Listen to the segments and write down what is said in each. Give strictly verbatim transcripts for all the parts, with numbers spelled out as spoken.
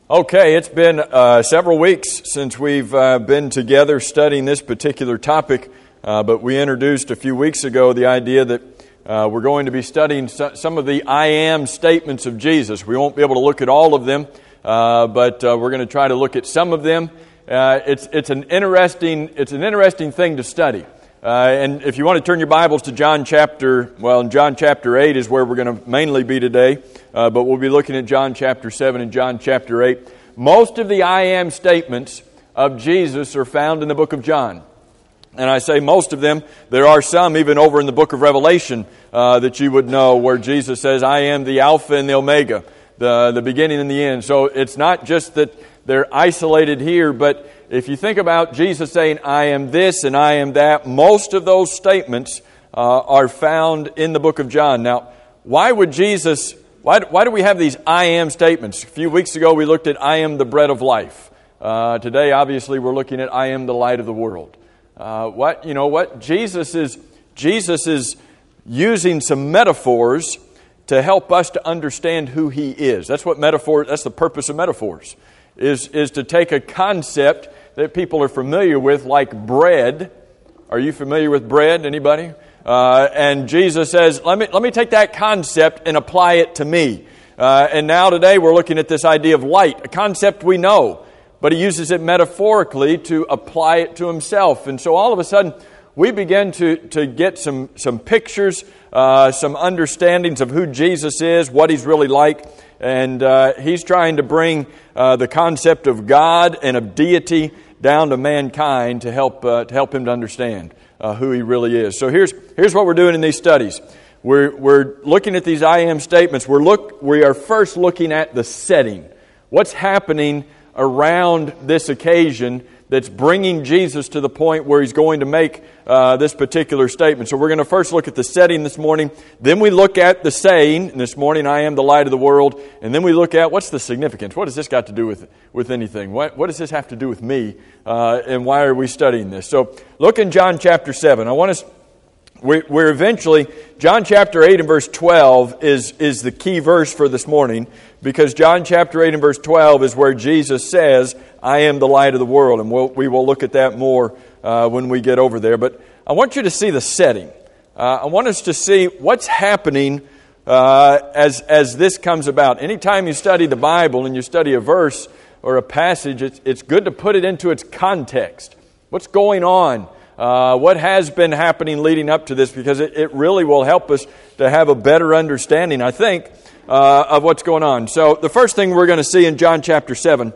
Okay, it's been uh, several weeks since we've uh, been together studying this particular topic, uh, but we introduced a few weeks ago the idea that uh, we're going to be studying so- some of the I am statements of Jesus. We won't be able to look at all of them, uh, but uh, we're going to try to look at some of them. Uh, it's it's an interesting it's an interesting thing to study. Uh, and if you want to turn your Bibles to John chapter, well, in John chapter eight is where we're going to mainly be today, uh, but we'll be looking at John chapter seven and John chapter eight. Most of the I am statements of Jesus are found in the book of John. And I say most of them. There are some even over in the book of Revelation uh, that you would know where Jesus says, I am the Alpha and the Omega, the, the beginning and the end. So it's not just that they're isolated here, but if you think about Jesus saying, I am this and I am that, most of those statements uh, are found in the book of John. Now, why would Jesus, why, why do we have these I am statements? A few weeks ago we looked at I am the bread of life. Uh, today, obviously, we're looking at I am the light of the world. Uh, what, you know what? Jesus is, Jesus is using some metaphors to help us to understand who He is. That's what metaphor, that's the purpose of metaphors. Is, is to take a concept that people are familiar with, like bread. Are you familiar with bread? Anybody? Uh, and Jesus says, let me let me take that concept and apply it to me. Uh, and now today we're looking at this idea of light, a concept we know, but He uses it metaphorically to apply it to Himself. And so all of a sudden we begin to, to get some, some pictures, uh, some understandings of who Jesus is, what He's really like. And uh, He's trying to bring uh, the concept of God and of deity down to mankind to help uh, to help him to understand uh, who He really is. So here's here's what we're doing in these studies. We're we're looking at these I am statements. We're look we are first looking at the setting. What's happening around this occasion that's bringing Jesus to the point where He's going to make uh, this particular statement. So we're going to first look at the setting this morning. Then we look at the saying, and this morning, I am the light of the world. And then we look at what's the significance? What does this got to do with, with anything? What, what does this have to do with me? Uh, and why are we studying this? So look in John chapter seven. I want us, we're, we're eventually, John chapter eight and verse twelve is, is the key verse for this morning, because John chapter eight and verse twelve is where Jesus says, I am the light of the world. And we'll, we will look at that more uh, when we get over there. But I want you to see the setting. Uh, I want us to see what's happening uh, as, as this comes about. Anytime you study the Bible and you study a verse or a passage, it's, it's good to put it into its context. What's going on? Uh, what has been happening leading up to this? Because it, it really will help us to have a better understanding, I think, uh, of what's going on. So the first thing we're going to see in John chapter seven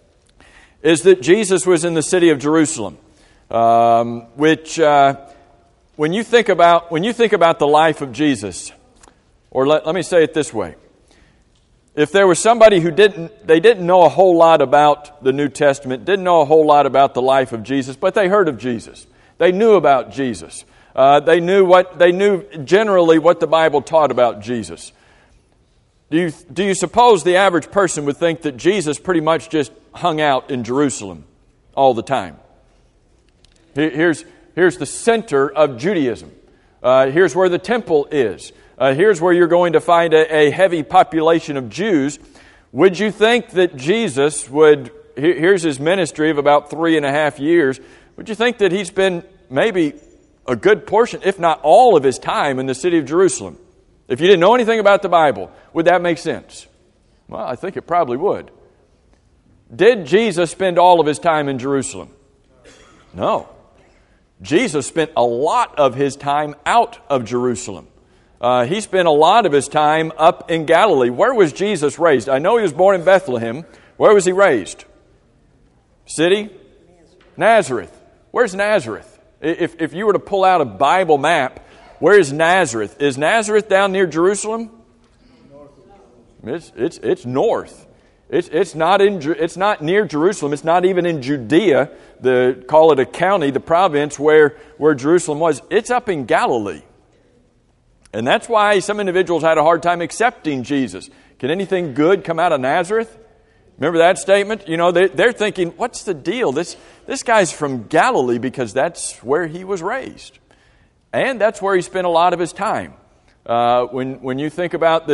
is that Jesus was in the city of Jerusalem, um, which uh, when you think about when you think about the life of Jesus, or let, let me say it this way: if there was somebody who didn't they didn't know a whole lot about the New Testament, didn't know a whole lot about the life of Jesus, but they heard of Jesus, they knew about Jesus, uh, they knew what they knew generally what the Bible taught about Jesus. Do you, do you suppose the average person would think that Jesus pretty much just hung out in Jerusalem all the time? Here's, here's the center of Judaism. Uh, here's where the temple is. Uh, here's where you're going to find a, a heavy population of Jews. Would you think that Jesus would, here's His ministry of about three and a half years, would you think that He spent maybe a good portion, if not all of His time in the city of Jerusalem? If you didn't know anything about the Bible, would that make sense? Well, I think it probably would. Did Jesus spend all of His time in Jerusalem? No. Jesus spent a lot of His time out of Jerusalem. Uh, he spent a lot of His time up in Galilee. Where was Jesus raised? I know He was born in Bethlehem. Where was He raised? City? Nazareth. Where's Nazareth? If, if you were to pull out a Bible map, where is Nazareth? Is Nazareth down near Jerusalem? It's it's it's north. It's it's not in it's not near Jerusalem. It's not even in Judea. The call it a county, the province where where Jerusalem was. It's up in Galilee, and that's why some individuals had a hard time accepting Jesus. Can anything good come out of Nazareth? Remember that statement? You know, they, they're thinking, what's the deal? This this guy's from Galilee because that's where he was raised. And that's where He spent a lot of His time. Uh, when when you think about the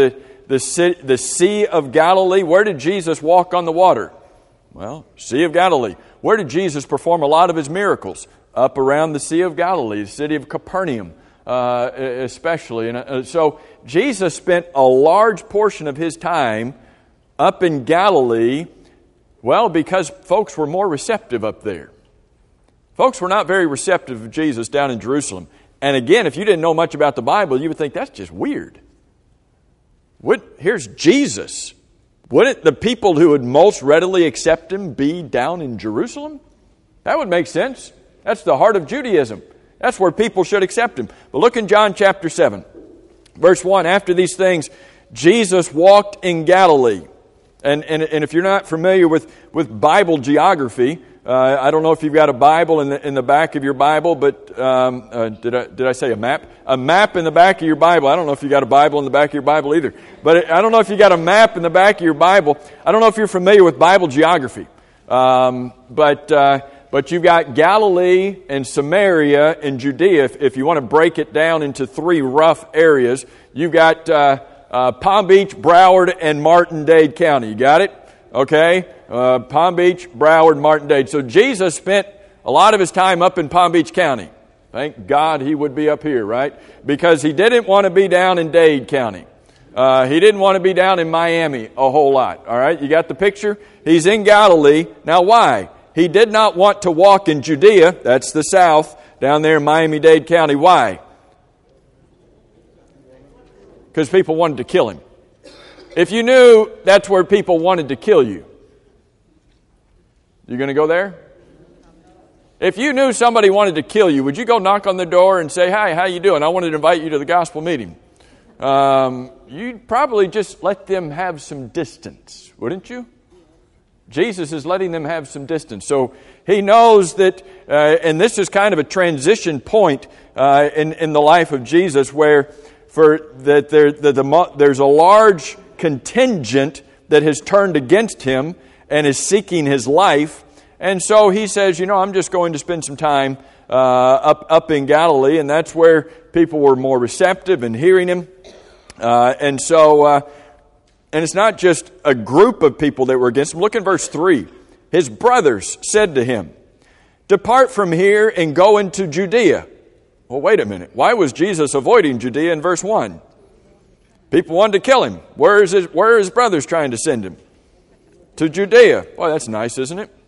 the, sea, the Sea of Galilee. Where did Jesus walk on the water? Well, Sea of Galilee. Where did Jesus perform a lot of his miracles? Up around the Sea of Galilee, the city of Capernaum uh, especially. And uh, so Jesus spent a large portion of his time up in Galilee, well, because folks were more receptive up there. Folks were not very receptive of Jesus down in Jerusalem. And again, if you didn't know much about the Bible, you would think that's just weird. What, here's Jesus. Wouldn't the people who would most readily accept him be down in Jerusalem? That would make sense. That's the heart of Judaism. That's where people should accept him. But look in John chapter seven, verse one. After these things, Jesus walked in Galilee. And, and, and if you're not familiar with, with Bible geography, uh, I don't know if you've got a Bible in the, in the back of your Bible, but um, uh, did I, did I say a map? A map in the back of your Bible. I don't know if you got a Bible in the back of your Bible either. But I don't know if you got a map in the back of your Bible. I don't know if you're familiar with Bible geography. Um, but uh, but you've got Galilee and Samaria and Judea. If, if you want to break it down into three rough areas, you've got uh, uh, Palm Beach, Broward, and Martin-Dade County. You got it? Okay? Uh, Palm Beach, Broward, Martin-Dade. So Jesus spent a lot of his time up in Palm Beach County. Thank God he would be up here, right? Because he didn't want to be down in Dade County. Uh, he didn't want to be down in Miami a whole lot. All right? You got the picture? He's in Galilee. Now why? He did not want to walk in Judea. That's the south, down there in Miami-Dade County. Why? Because people wanted to kill him. If you knew that's where people wanted to kill you, you going to go there? If you knew somebody wanted to kill you, would you go knock on the door and say, "Hi, how you doing? I wanted to invite you to the gospel meeting"? Um, you'd probably just let them have some distance, wouldn't you? Jesus is letting them have some distance. So he knows that, uh, and this is kind of a transition point uh, in, in the life of Jesus, where for that there, the, the, there's a large contingent that has turned against him and is seeking his life. And so he says, you know, I'm just going to spend some time uh, up, up in Galilee, and that's where people were more receptive and hearing him. Uh, and so... Uh, And it's not just a group of people that were against him. Look in verse three. His brothers said to him, "Depart from here and go into Judea." Well, wait a minute. Why was Jesus avoiding Judea in verse one? People wanted to kill him. Where is his, where are his brothers trying to send him? To Judea. Boy, that's nice, isn't it?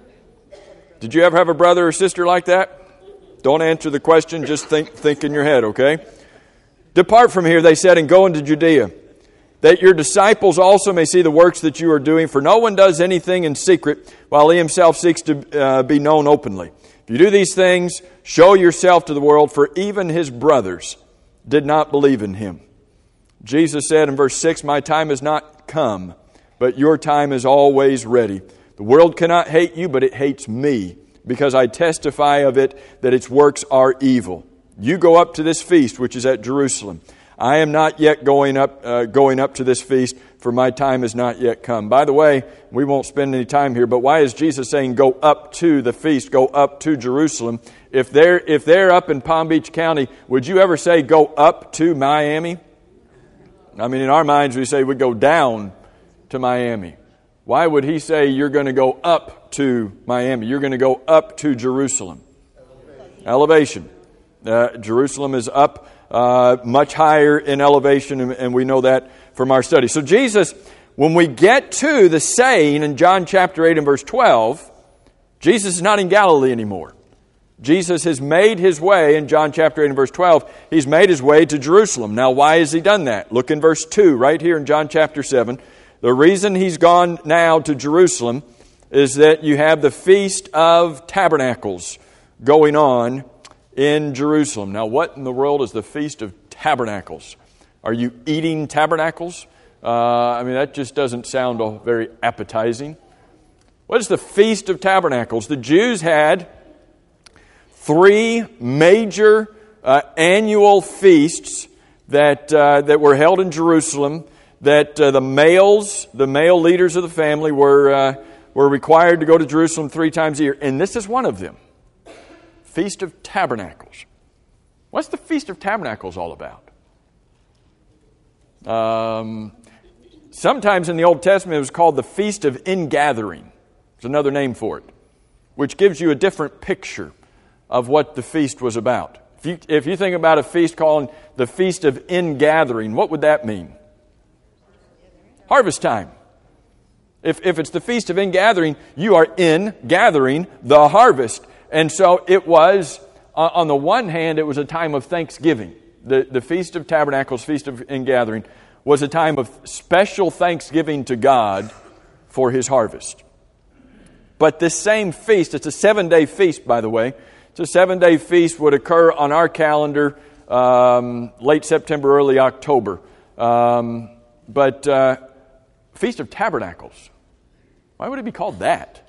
Did you ever have a brother or sister like that? Don't answer the question. Just think, think in your head, okay? "Depart from here," they said, "and go into Judea, that your disciples also may see the works that you are doing. For no one does anything in secret while he himself seeks to uh, be known openly. If you do these things, show yourself to the world, for even his brothers did not believe in him." Jesus said in verse six, "My time has not come, but your time is always ready. The world cannot hate you, but it hates me, because I testify of it that its works are evil. You go up to this feast, which is at Jerusalem. I am not yet going up uh, going up to this feast, for my time has not yet come." By the way, we won't spend any time here, but why is Jesus saying go up to the feast, go up to Jerusalem? If they're, if they're up in Palm Beach County, would you ever say go up to Miami? I mean, in our minds, we say we go down to Miami. Why would he say you're going to go up to Miami? You're going to go up to Jerusalem. Elevation. Uh, Jerusalem is up Uh, much higher in elevation, and, and we know that from our study. So Jesus, when we get to the saying in John chapter eight and verse twelve, Jesus is not in Galilee anymore. Jesus has made his way, in John chapter eight and verse twelve, he's made his way to Jerusalem. Now, why has he done that? Look in verse two, right here in John chapter seven. The reason he's gone now to Jerusalem is that you have the Feast of Tabernacles going on in Jerusalem. Now, what in the world is the Feast of Tabernacles? Are you eating tabernacles? Uh, I mean, that just doesn't sound very appetizing. What is the Feast of Tabernacles? The Jews had three major uh, annual feasts that uh, that were held in Jerusalem. That uh, the males, the male leaders of the family, were uh, were required to go to Jerusalem three times a year, and this is one of them. Feast of Tabernacles. What's the Feast of Tabernacles all about? Um, Sometimes in the Old Testament it was called the Feast of Ingathering. It's another name for it, which gives you a different picture of what the feast was about. If you, if you think about a feast called the Feast of Ingathering, what would that mean? Harvest time. If, if it's the Feast of Ingathering, you are in gathering the harvest. And so it was, uh, on the one hand, it was a time of thanksgiving. The, the Feast of Tabernacles, Feast of Ingathering, was a time of special thanksgiving to God for His harvest. But this same feast, it's a seven-day feast, by the way. It's a seven-day feast, would occur on our calendar um, late September, early October. Um, but uh, Feast of Tabernacles, why would it be called that?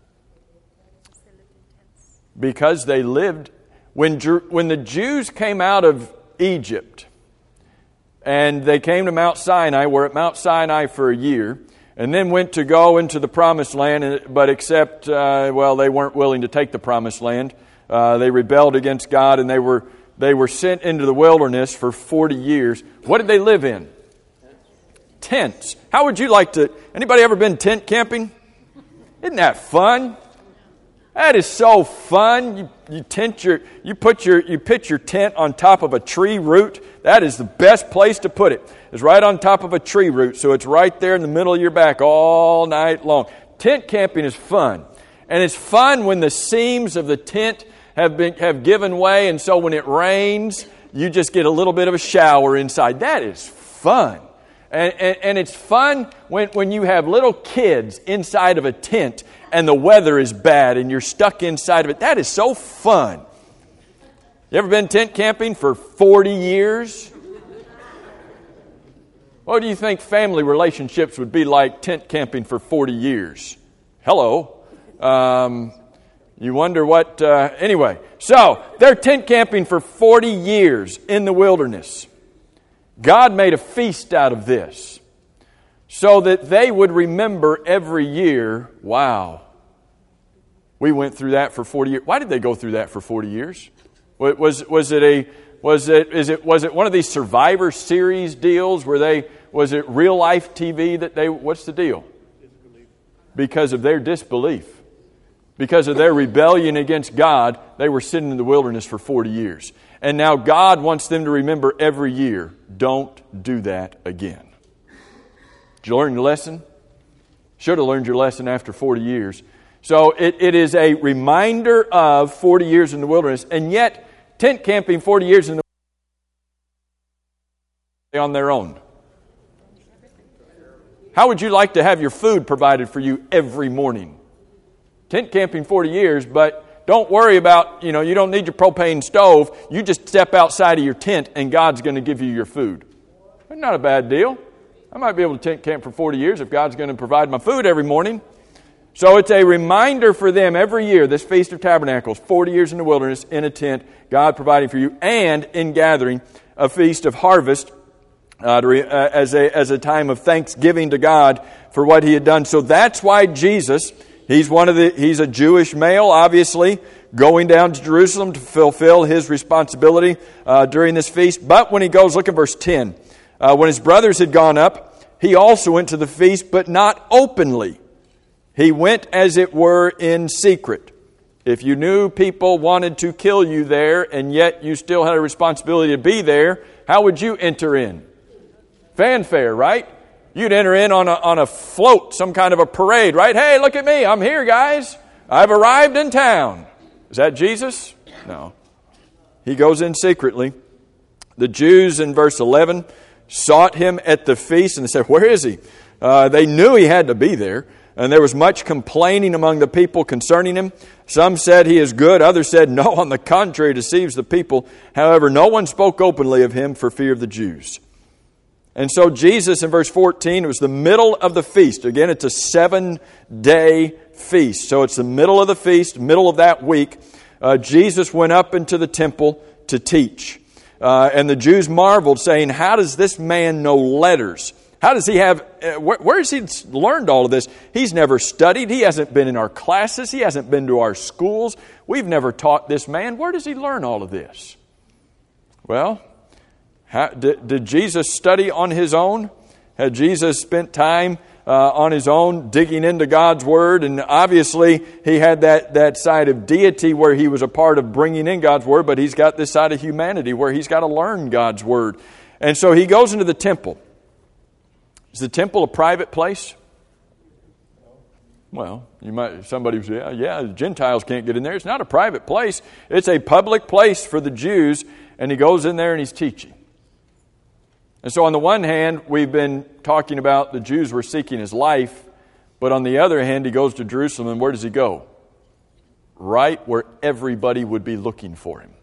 Because they lived, when, when the Jews came out of Egypt, and they came to Mount Sinai, were at Mount Sinai for a year, and then went to go into the Promised Land, but except, uh, well, they weren't willing to take the Promised Land. Uh, they rebelled against God, and they were they were sent into the wilderness for forty years. What did they live in? Tents. How would you like to, anybody ever been tent camping? Isn't that fun? That is so fun. You, you tent your, you put your, you pitch your tent on top of a tree root. That is the best place to put it. It's right on top of a tree root, so it's right there in the middle of your back all night long. Tent camping is fun, and it's fun when the seams of the tent have been have given way, and so when it rains, you just get a little bit of a shower inside. That is fun, and and, and it's fun when when you have little kids inside of a tent. And the weather is bad and you're stuck inside of it. That is so fun. You ever been tent camping for forty years? What do you think family relationships would be like tent camping for forty years? Hello. Um, you wonder what... Uh, anyway, so they're tent camping for forty years in the wilderness. God made a feast out of this, so that they would remember every year, wow, we went through that for forty years. Why did they go through that for forty years? Was was it a was it is it was it one of these Survivor Series deals where they was it real life T V that they what's the deal? Because of their disbelief. Because of their rebellion against God, they were sitting in the wilderness for forty years. And now God wants them to remember every year, don't do that again. Did you learn your lesson? Should have learned your lesson after forty years. So it, it is a reminder of forty years in the wilderness, and yet tent camping forty years in the wilderness on their own. How would you like to have your food provided for you every morning? Tent camping forty years, but don't worry about, you know, you don't need your propane stove. You just step outside of your tent and God's going to give you your food. That's not a bad deal. I might be able to tent camp for forty years if God's going to provide my food every morning. So it's a reminder for them every year, this Feast of Tabernacles, forty years in the wilderness, in a tent, God providing for you, and in gathering, a Feast of Harvest uh, to re, uh, as, a, as a time of thanksgiving to God for what He had done. So that's why Jesus, he's one of the he's a Jewish male, obviously, going down to Jerusalem to fulfill his responsibility uh, during this feast. But when he goes, look at verse ten. Uh, when his brothers had gone up, he also went to the feast, but not openly. He went, as it were, in secret. If you knew people wanted to kill you there, and yet you still had a responsibility to be there, how would you enter in? Fanfare, right? You'd enter in on a, on a float, some kind of a parade, right? Hey, look at me. I'm here, guys. I've arrived in town. Is that Jesus? No. He goes in secretly. The Jews in verse eleven sought him at the feast and they said, where is he? Uh, they knew he had to be there. And there was much complaining among the people concerning him. Some said he is good. Others said, no, on the contrary, deceives the people. However, no one spoke openly of him for fear of the Jews. And so Jesus, in verse fourteen, it was the middle of the feast. Again, it's a seven-day feast. So it's the middle of the feast, middle of that week. Uh, Jesus went up into the temple to teach. Uh, and the Jews marveled, saying, how does this man know letters? How does he have, uh, where, where has he learned all of this? He's never studied. He hasn't been in our classes. He hasn't been to our schools. We've never taught this man. Where does he learn all of this? Well, how, did, did Jesus study on his own? Had Jesus spent time uh, on his own digging into God's Word? And obviously he had that, that side of deity where he was a part of bringing in God's Word, but he's got this side of humanity where he's got to learn God's Word. And so he goes into the temple. Is the temple a private place? Well, you might, somebody would say, yeah, yeah, the Gentiles can't get in there. It's not a private place. It's a public place for the Jews, and he goes in there and he's teaching. And so on the one hand, we've been talking about the Jews were seeking his life, but on the other hand, he goes to Jerusalem, and where does he go? Right where everybody would be looking for him.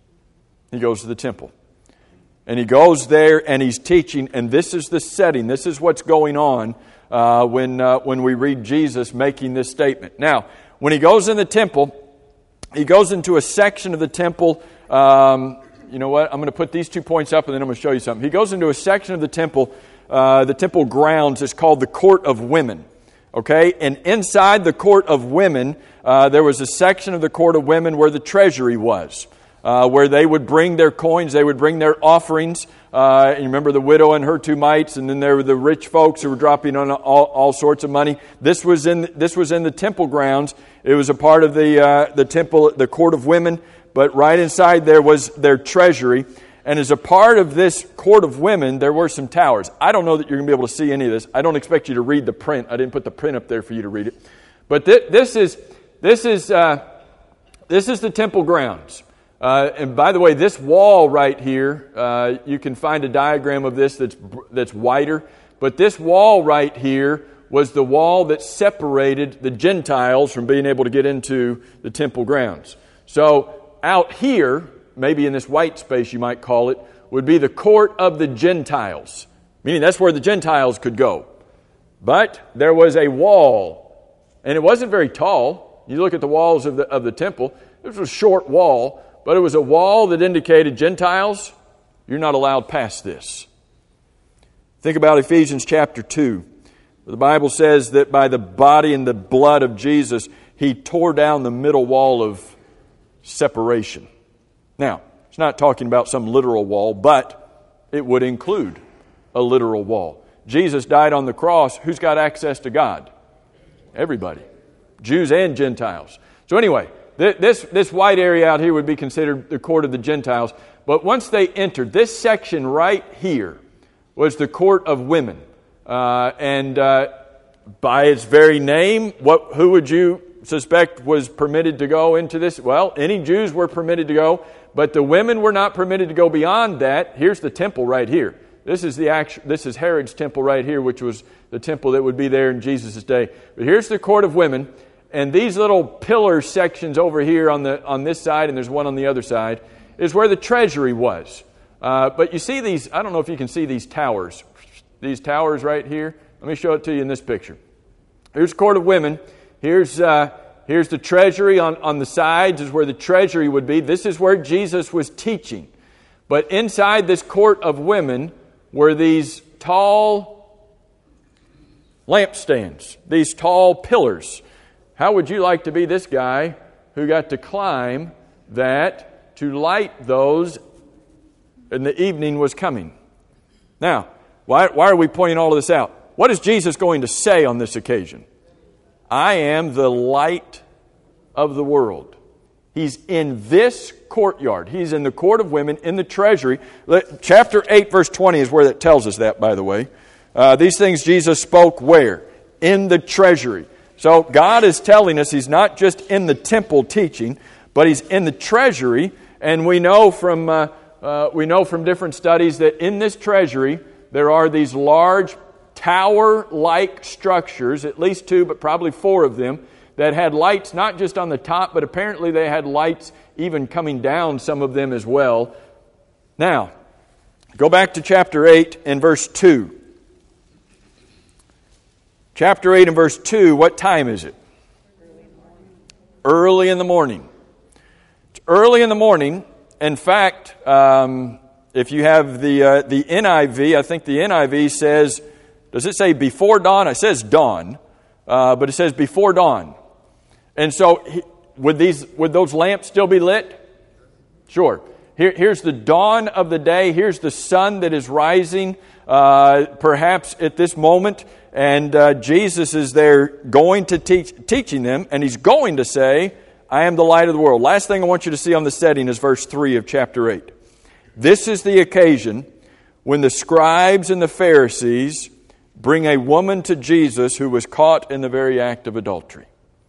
He goes to the temple. And he goes there and he's teaching, and this is the setting. This is what's going on uh, when uh, when we read Jesus making this statement. Now, when he goes in the temple, he goes into a section of the temple. Um, you know what? I'm going to put these two points up, and then I'm going to show you something. He goes into a section of the temple, uh, the temple grounds. It's called the Court of Women. Okay, and inside the Court of Women, uh, there was a section of the Court of Women where the treasury was. Uh, where they would bring their coins, they would bring their offerings. Uh, and you remember the widow and her two mites, and then there were the rich folks who were dropping on all, all sorts of money. This was in this was in the temple grounds. It was a part of the uh, the temple, the Court of Women. But right inside there was their treasury, and as a part of this Court of Women, there were some towers. I don't know that you're going to be able to see any of this. I don't expect you to read the print. I didn't put the print up there for you to read it. But th- this is this is uh, this is the temple grounds. Uh, and by the way, this wall right here, uh, you can find a diagram of this that's that's wider. But this wall right here was the wall that separated the Gentiles from being able to get into the temple grounds. So out here, maybe in this white space you might call it, would be the court of the Gentiles. Meaning that's where the Gentiles could go. But there was a wall, and it wasn't very tall. You look at the walls of the of the temple, it was a short wall. But it was a wall that indicated, Gentiles, you're not allowed past this. Think about Ephesians chapter two. The Bible says that by the body and the blood of Jesus, He tore down the middle wall of separation. Now, it's not talking about some literal wall, but it would include a literal wall. Jesus died on the cross. Who's got access to God? Everybody. Jews and Gentiles. So anyway, This this white area out here would be considered the court of the Gentiles. But once they entered, this section right here was the court of women. Uh, and uh, by its very name, what who would you suspect was permitted to go into this? Well, any Jews were permitted to go, but the women were not permitted to go beyond that. Here's the temple right here. This is the actual, this is Herod's temple right here, which was the temple that would be there in Jesus' day. But here's the court of women. And these little pillar sections over here on the on this side, and there's one on the other side, is where the treasury was. Uh, but you see these, I don't know if you can see these towers. These towers right here. Let me show it to you in this picture. Here's the court of women. Here's uh, here's the treasury on, on the sides is where the treasury would be. This is where Jesus was teaching. But inside this court of women were these tall lampstands, these tall pillars. How would you like to be this guy who got to climb that to light those and the evening was coming? Now, why, why are we pointing all of this out? What is Jesus going to say on this occasion? I am the light of the world. He's in this courtyard. He's in the court of women, in the treasury. Chapter eight, verse twenty is where that tells us that, by the way. Uh, these things Jesus spoke where? In the treasury. So God is telling us He's not just in the temple teaching, but He's in the treasury. And we know from uh, uh, we know from different studies that in this treasury there are these large tower-like structures, at least two, but probably four of them, that had lights not just on the top, but apparently they had lights even coming down, some of them as well. Now, go back to chapter eight and verse two. Chapter eight and verse two, what time is it? Early in the morning. It's early in the morning. In fact, um, if you have the uh, the N I V, I think the N I V says, does it say before dawn? It says dawn, uh, but it says before dawn. And so, would these would those lamps still be lit? Sure. Here, here's the dawn of the day. Here's the sun that is rising, uh, perhaps at this moment. And uh, Jesus is there going to teach, teaching them, and He's going to say, I am the light of the world. Last thing I want you to see on the setting is verse three of chapter eight. This is the occasion when the scribes and the Pharisees bring a woman to Jesus who was caught in the very act of adultery.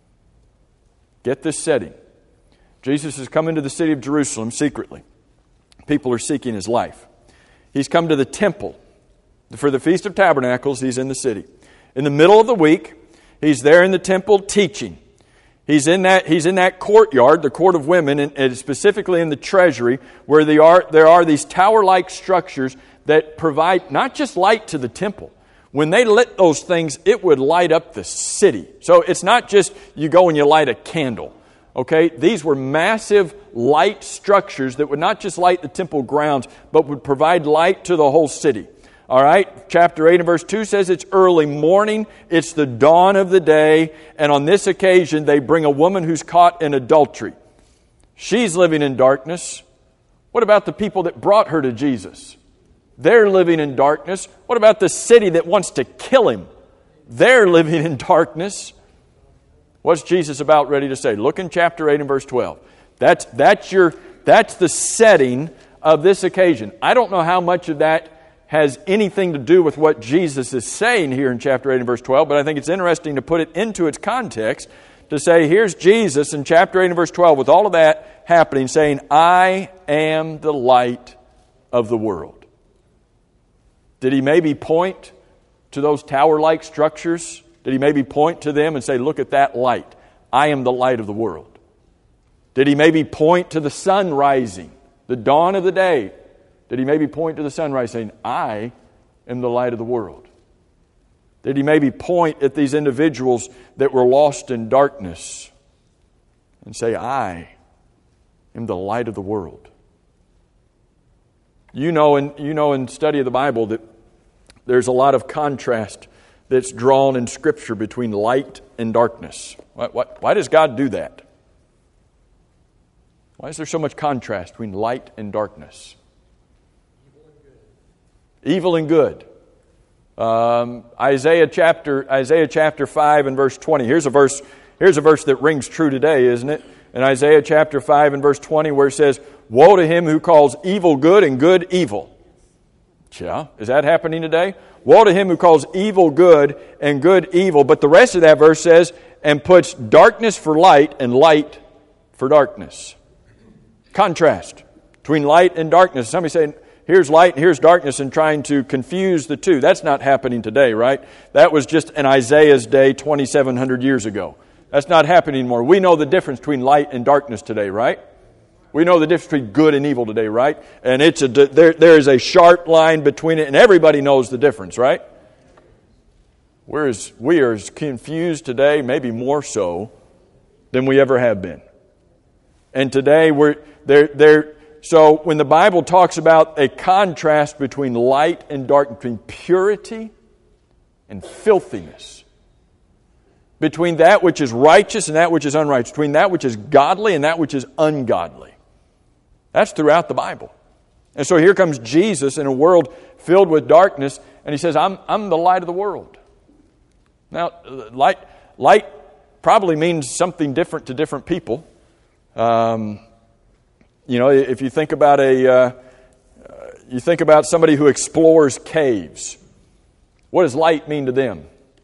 Get this setting. Jesus has come into the city of Jerusalem secretly. People are seeking His life. He's come to the temple. For the Feast of Tabernacles, He's in the city. In the middle of the week, He's there in the temple teaching. He's in that, he's in that courtyard, the court of women, and, and specifically in the treasury, where they are, there are these tower-like structures that provide not just light to the temple. When they lit those things, it would light up the city. So it's not just you go and you light a candle. Okay, these were massive light structures that would not just light the temple grounds, but would provide light to the whole city. All right, chapter eight and verse two says it's early morning, it's the dawn of the day, and on this occasion they bring a woman who's caught in adultery. She's living in darkness. What about the people that brought her to Jesus? They're living in darkness. What about the city that wants to kill Him? They're living in darkness. What's Jesus about ready to say? Look in chapter eight and verse twelve. That's, that's, your, that's the setting of this occasion. I don't know how much of that has anything to do with what Jesus is saying here in chapter eight and verse twelve, but I think it's interesting to put it into its context to say, here's Jesus in chapter eight and verse twelve with all of that happening, saying, I am the light of the world. Did He maybe point to those tower-like structures? Did He maybe point to them and say, look at that light. I am the light of the world. Did He maybe point to the sun rising, the dawn of the day? Did He maybe point to the sunrise saying, I am the light of the world? Did He maybe point at these individuals that were lost in darkness and say, I am the light of the world? You know, in, you know in study of the Bible that there's a lot of contrast that's drawn in Scripture between light and darkness. Why, why, why does God do that? Why is there so much contrast between light and darkness? Evil and good. Um, Isaiah chapter Isaiah chapter five and verse twenty. Here's a verse. Here's a verse that rings true today, isn't it? In Isaiah chapter five and verse twenty, where it says, "Woe to him who calls evil good and good evil." Yeah, is that happening today? Woe to him who calls evil good and good evil. But the rest of that verse says, "And puts darkness for light and light for darkness." Contrast between light and darkness. Somebody saying, here's light and here's darkness, and trying to confuse the two. That's not happening today, right? That was just in Isaiah's day twenty-seven hundred years ago. That's not happening anymore. We know the difference between light and darkness today, right? We know the difference between good and evil today, right? And it's a there there is a sharp line between it, and everybody knows the difference, right? We're as, we are as confused today, maybe more so, than we ever have been. And today we're there there. So when the Bible talks about a contrast between light and dark, between purity and filthiness, between that which is righteous and that which is unrighteous, between that which is godly and that which is ungodly, that's throughout the Bible. And so here comes Jesus in a world filled with darkness, and He says, I'm, I'm the light of the world. Now, light, light probably means something different to different people. Um... You know, if you think about a, uh, you think about somebody who explores caves, what does light mean to them?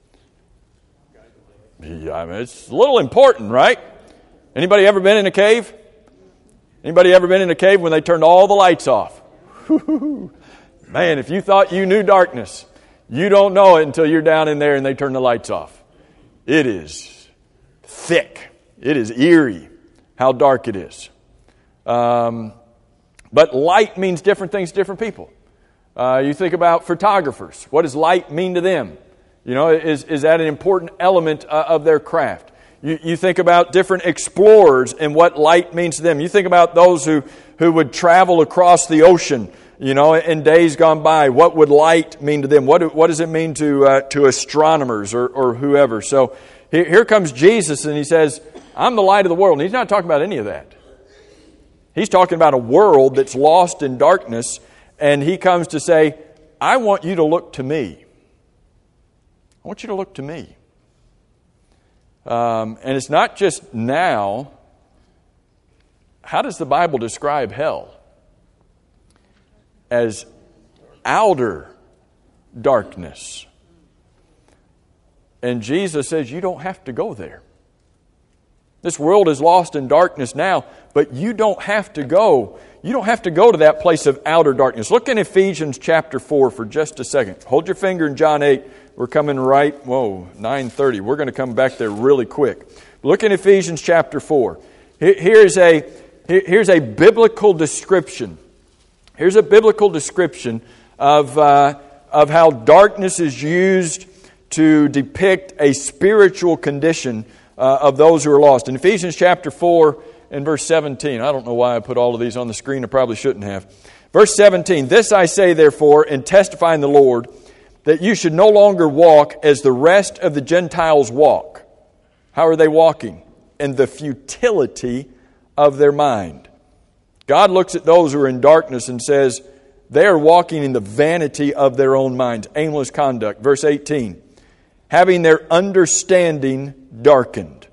Yeah, I mean, it's a little important, right? Anybody ever been in a cave? Anybody ever been in a cave when they turned all the lights off? Man, if you thought you knew darkness, you don't know it until you're down in there and they turn the lights off. It is thick. It is eerie how dark it is. Um, but light means different things to different people. Uh, you think about photographers. What does light mean to them? You know, is, is that an important element uh, of their craft? You, you think about different explorers and what light means to them. You think about those who, who would travel across the ocean, you know, in days gone by. What would light mean to them? What, do, what does it mean to, uh, to astronomers or, or whoever? So here, here comes Jesus and He says, I'm the light of the world. And He's not talking about any of that. He's talking about a world that's lost in darkness, and he comes to say, I want you to look to me. I want you to look to me. Um, and it's not just now. How does the Bible describe hell? As outer darkness. And Jesus says you don't have to go there. This world is lost in darkness now, but you don't have to go. You don't have to go to that place of outer darkness. Look in Ephesians chapter four for just a second. Hold your finger in John eight. We're coming right, whoa, nine thirty. We're going to come back there really quick. Look in Ephesians chapter four. Here's a, here's a biblical description. Here's a biblical description of, uh, of how darkness is used to depict a spiritual condition uh, of those who are lost. In Ephesians chapter four and verse seventeen, I don't know why I put all of these on the screen. I probably shouldn't have. Verse seventeen, this I say therefore, and testify in the Lord, that you should no longer walk as the rest of the Gentiles walk. How are they walking? In the futility of their mind. God looks at those who are in darkness and says, they are walking in the vanity of their own minds. Aimless conduct. Verse eighteen, having their understanding darkened.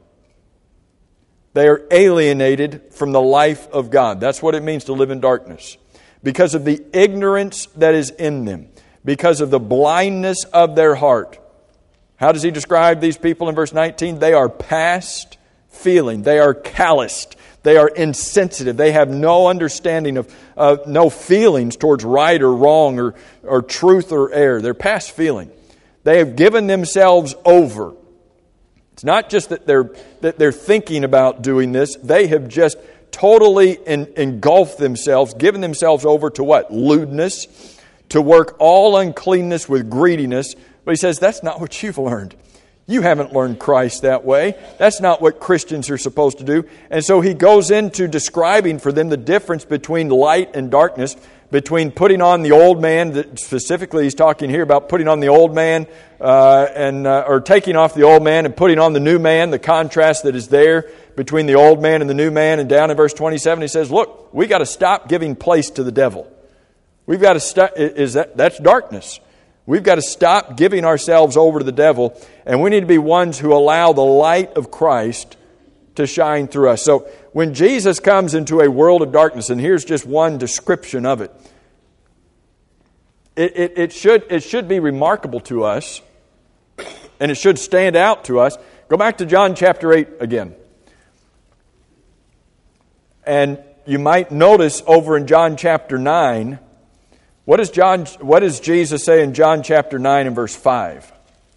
They are alienated from the life of God. That's what it means to live in darkness. Because of the ignorance that is in them. Because of the blindness of their heart. How does he describe these people in verse nineteen? They are past feeling. They are calloused. They are insensitive. They have no understanding of, uh, no feelings towards right or wrong or, or truth or error. They're past feeling. They have given themselves over. It's not just that they're, that they're thinking about doing this. They have just totally en- engulfed themselves, given themselves over to what? Lewdness, to work all uncleanness with greediness. But he says that's not what you've learned. You haven't learned Christ that way. That's not what Christians are supposed to do. And so he goes into describing for them the difference between light and darkness, between putting on the old man, specifically he's talking here about putting on the old man, uh, and uh, or taking off the old man and putting on the new man, the contrast that is there between the old man and the new man. And down in verse twenty-seven he says, look, we got to stop giving place to the devil. We've got to stop, is that, that's darkness. We've got to stop giving ourselves over to the devil, and we need to be ones who allow the light of Christ to shine through us. So when Jesus comes into a world of darkness, and here's just one description of it, it, it, it should, it should be remarkable to us, and it should stand out to us. Go back to John chapter eight again. And you might notice over in John chapter nine, What does John? What does Jesus say in John chapter nine and verse five?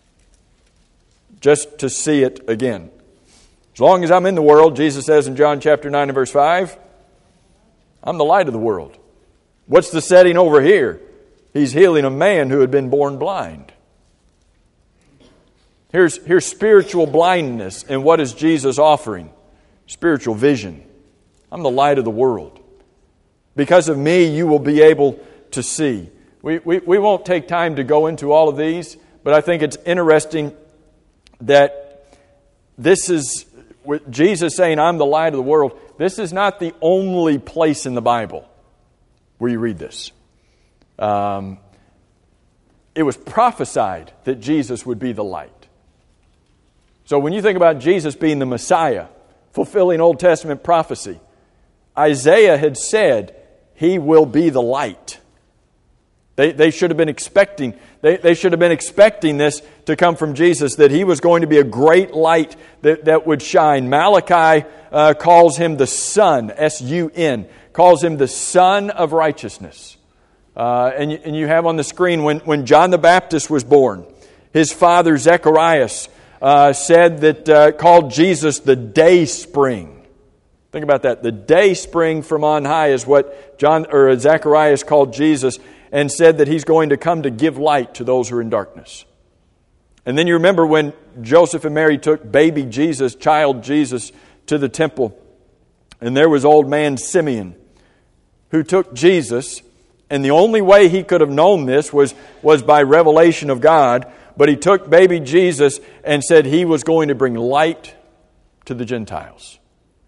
Just to see it again. As long as I'm in the world, Jesus says in John chapter nine and verse five, I'm the light of the world. What's the setting over here? He's healing a man who had been born blind. Here's, here's spiritual blindness, and what is Jesus offering? Spiritual vision. I'm the light of the world. Because of me, you will be able to see. We, we, we won't take time to go into all of these, but I think it's interesting that this is, with Jesus saying, I'm the light of the world, this is not the only place in the Bible where you read this. Um, it was prophesied that Jesus would be the light. So when you think about Jesus being the Messiah, fulfilling Old Testament prophecy, Isaiah had said, He will be the light. They, they should have been expecting, they, they should have been expecting this to come from Jesus, that He was going to be a great light that, that would shine. Malachi uh, calls Him the Sun, S U N, calls Him the Sun of Righteousness. Uh, and, you, and you have on the screen when, when John the Baptist was born, his father Zacharias uh, said that, uh, called Jesus the day spring. Think about that. The day spring from on high is what John or Zacharias called Jesus, and said that He's going to come to give light to those who are in darkness. And then you remember when Joseph and Mary took baby Jesus, child Jesus, to the temple. And there was old man Simeon who took Jesus. And the only way he could have known this was, was by revelation of God. But he took baby Jesus and said he was going to bring light to the Gentiles.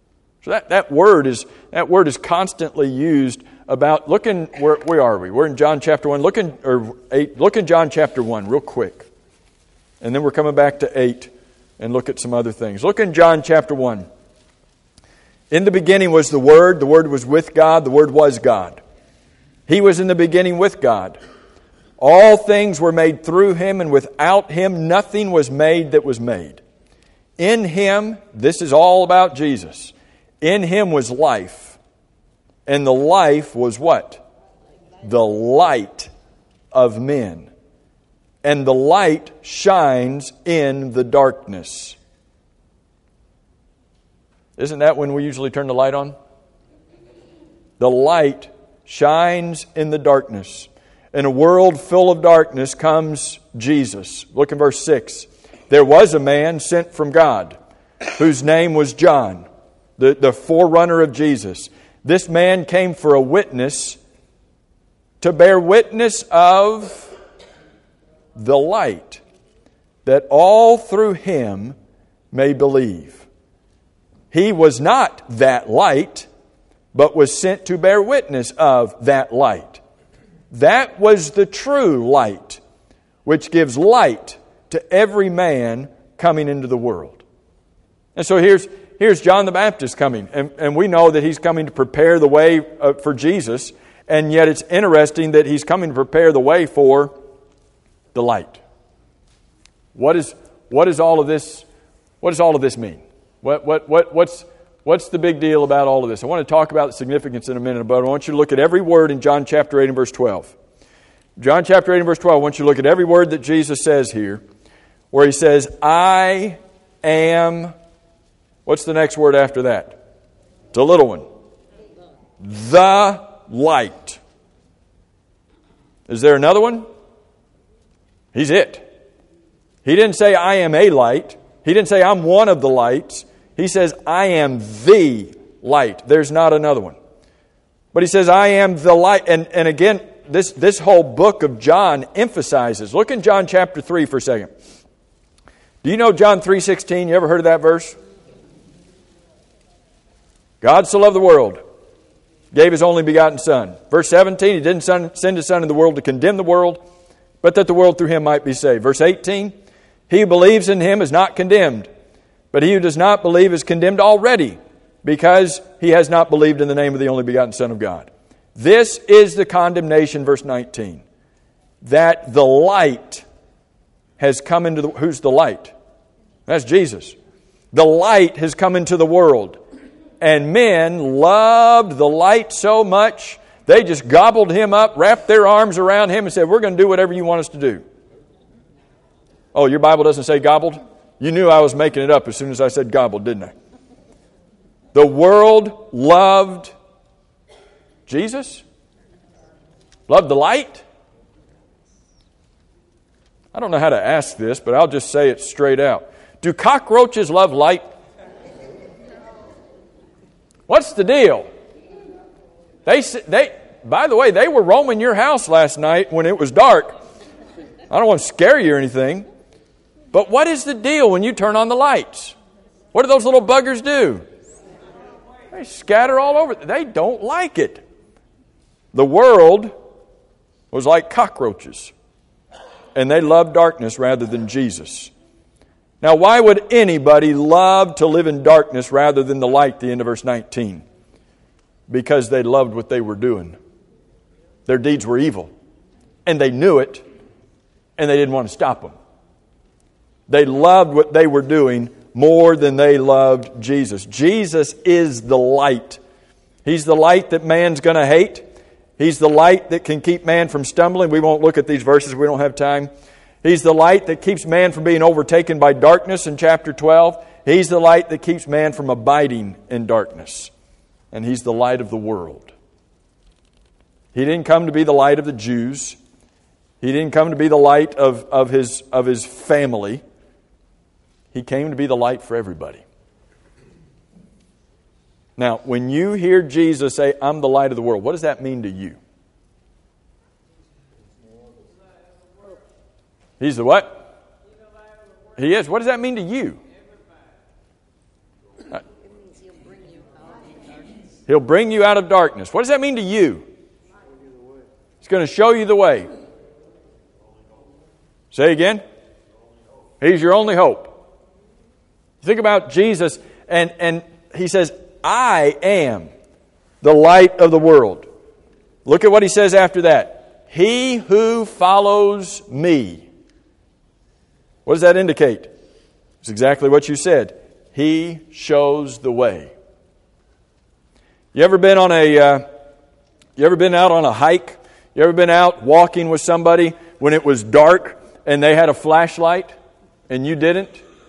So that, that word is that word is constantly used about. Look in where, where are we? We're in John chapter one. Look in or eight. Look in John chapter one real quick, and then we're coming back to eight and look at some other things. Look in John chapter one. In the beginning was the Word. The Word was with God. The Word was God. He was in the beginning with God. All things were made through Him, and without Him nothing was made that was made. In Him, this is all about Jesus. In Him was life. And the life was what? The light of men. And the light shines in the darkness. Isn't that when we usually turn the light on? The light shines in the darkness. In a world full of darkness comes Jesus. Look in verse six. There was a man sent from God, whose name was John, the, the forerunner of Jesus. This man came for a witness, to bear witness of the light, that all through him may believe. He was not that light, but was sent to bear witness of that light. That was the true light, which gives light to every man coming into the world. And so here's here's John the Baptist coming, and, and we know that he's coming to prepare the way uh, for Jesus, and yet it's interesting that he's coming to prepare the way for the light. What is what is all of this? What does all of this mean? What what what what's what's the big deal about all of this? I want to talk about the significance in a minute, but I want you to look at every word in John chapter eight and verse twelve. John chapter eight and verse twelve. I want you to look at every word that Jesus says here, where He says, "I am." What's the next word after that? It's a little one. The light. Is there another one? He's it. He didn't say, "I am a light." He didn't say, "I'm one of the lights." He says, "I am the light." There's not another one. But He says, "I am the light." And, and again, this, this whole book of John emphasizes. Look in John chapter three for a second. Do you know John three sixteen? You ever heard of that verse? God so loved the world, gave His only begotten Son. Verse seventeen, He didn't send His Son into the world to condemn the world, but that the world through Him might be saved. Verse eighteen, he who believes in Him is not condemned, but he who does not believe is condemned already, because he has not believed in the name of the only begotten Son of God. This is the condemnation, verse nineteen, that the light has come into the... Who's the light? That's Jesus. The light has come into the world. And men loved the light so much, they just gobbled Him up, wrapped their arms around Him and said, "We're going to do whatever you want us to do." Oh, your Bible doesn't say gobbled? You knew I was making it up as soon as I said gobbled, didn't I? The world loved Jesus? Loved the light? I don't know how to ask this, but I'll just say it straight out. Do cockroaches love light? What's the deal? They, they, by the way, they were roaming your house last night when it was dark. I don't want to scare you or anything. But what is the deal when you turn on the lights? What do those little buggers do? They scatter all over. They don't like it. The world was like cockroaches. And they loved darkness rather than Jesus. Now, why would anybody love to live in darkness rather than the light, the end of verse nineteen? Because they loved what they were doing. Their deeds were evil. And they knew it. And they didn't want to stop them. They loved what they were doing more than they loved Jesus. Jesus is the light. He's the light that man's going to hate. He's the light that can keep man from stumbling. We won't look at these verses. We don't have time. He's the light that keeps man from being overtaken by darkness in chapter twelve. He's the light that keeps man from abiding in darkness. And He's the light of the world. He didn't come to be the light of the Jews. He didn't come to be the light of, of, his, of his family. He came to be the light for everybody. Now, when you hear Jesus say, "I'm the light of the world," what does that mean to you? He's the what? He is. What does that mean to you? He'll bring you out of darkness. What does that mean to you? He's going to show you the way. Say again? He's your only hope. Think about Jesus, and, and He says, I am the light of the world. Look at what He says after that. He who follows me. What does that indicate? It's exactly what you said. He shows the way. You ever been on a, uh, you ever been out on a hike? You ever been out walking with somebody when it was dark and they had a flashlight and you didn't?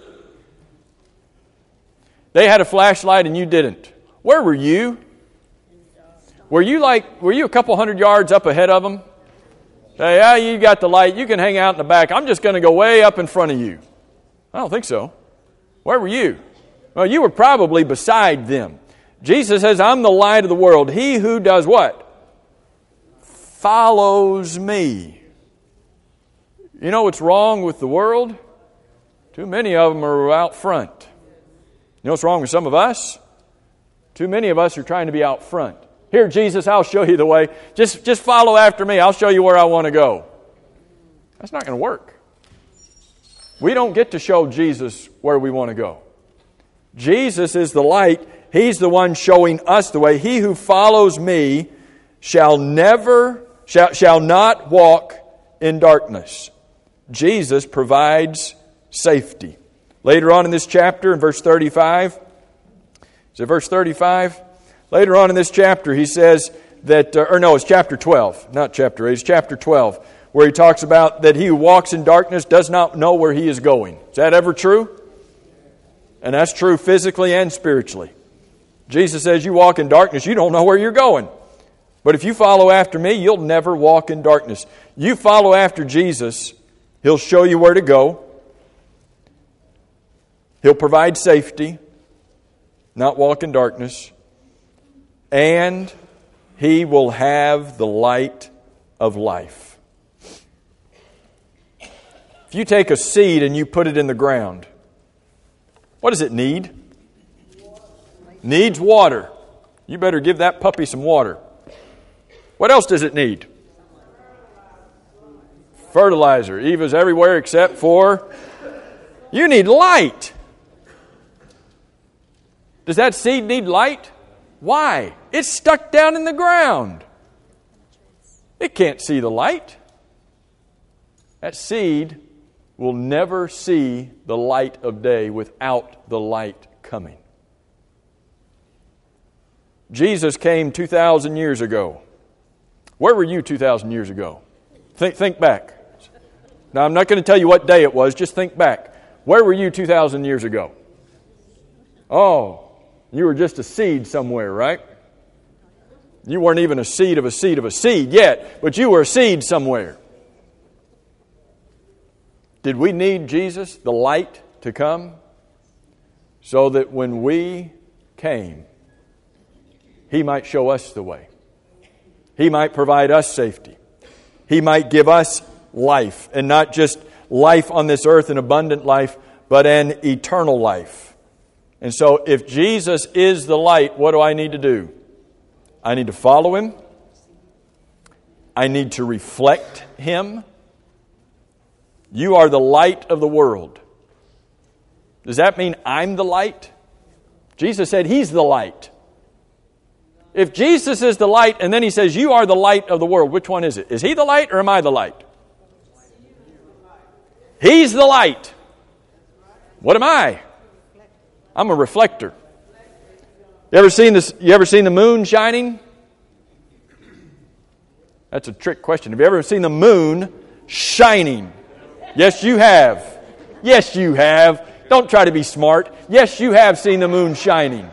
They had a flashlight and you didn't. Where were you? Were you like, were you a couple hundred yards up ahead of them? Say, yeah, you got the light. You can hang out in the back. I'm just going to go way up in front of you. I don't think so. Where were you? Well, you were probably beside them. Jesus says, I'm the light of the world. He who does what? Follows me. You know what's wrong with the world? Too many of them are out front. You know what's wrong with some of us? Too many of us are trying to be out front. Here, Jesus, I'll show you the way. Just, just follow after me. I'll show you where I want to go. That's not going to work. We don't get to show Jesus where we want to go. Jesus is the light. He's the one showing us the way. He who follows me shall never, shall, shall not walk in darkness. Jesus provides safety. Later on in this chapter, in verse thirty-five, is it verse thirty-five? Later on in this chapter, he says that, uh, or no, it's chapter twelve, not chapter eight, it's chapter twelve, where he talks about that he who walks in darkness does not know where he is going. Is that ever true? And that's true physically and spiritually. Jesus says you walk in darkness, you don't know where you're going. But if you follow after me, you'll never walk in darkness. You follow after Jesus, He'll show you where to go. He'll provide safety, not walk in darkness. And He will have the light of life. If you take a seed and you put it in the ground, what does it need? Needs water. You better give that puppy some water. What else does it need? Fertilizer. Eva's everywhere except for... You need light. Does that seed need light? Why? It's stuck down in the ground. It can't see the light. That seed will never see the light of day without the light coming. Jesus came two thousand years ago. Where were you two thousand years ago? Think, think back. Now, I'm not going to tell you what day it was. Just think back. Where were you two thousand years ago? Oh, you were just a seed somewhere, right? You weren't even a seed of a seed of a seed yet, but you were a seed somewhere. Did we need Jesus, the light, to come? So that when we came, He might show us the way. He might provide us safety. He might give us life, and not just life on this earth, an abundant life, but an eternal life. And so if Jesus is the light, what do I need to do? I need to follow Him. I need to reflect Him. You are the light of the world. Does that mean I'm the light? Jesus said He's the light. If Jesus is the light, and then He says, you are the light of the world, which one is it? Is He the light or am I the light? He's the light. What am I? I'm a reflector. You ever seen this? You ever seen the moon shining? That's a trick question. Have you ever seen the moon shining? Yes, you have. Yes, you have. Don't try to be smart. Yes, you have seen the moon shining.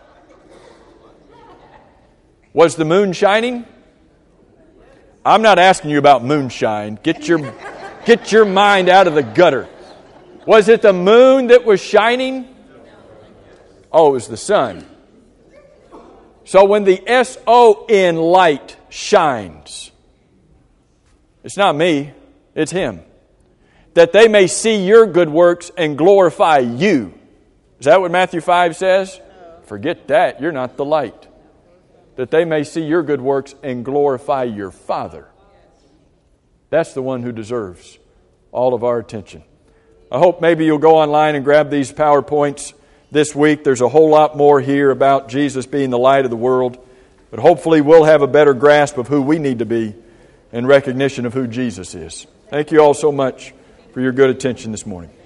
Was the moon shining? I'm not asking you about moonshine. Get your, get your mind out of the gutter. Was it the moon that was shining? Oh, it was the sun. So when the S O N light shines, it's not me, it's Him. That they may see your good works and glorify you. Is that what Matthew five says? Forget that. You're not the light. that they may see your good works and glorify your Father. That's the one who deserves all of our attention. I hope maybe you'll go online and grab these PowerPoints this week. There's a whole lot more here about Jesus being the light of the world. But hopefully we'll have a better grasp of who we need to be in recognition of who Jesus is. Thank you all so much for your good attention this morning.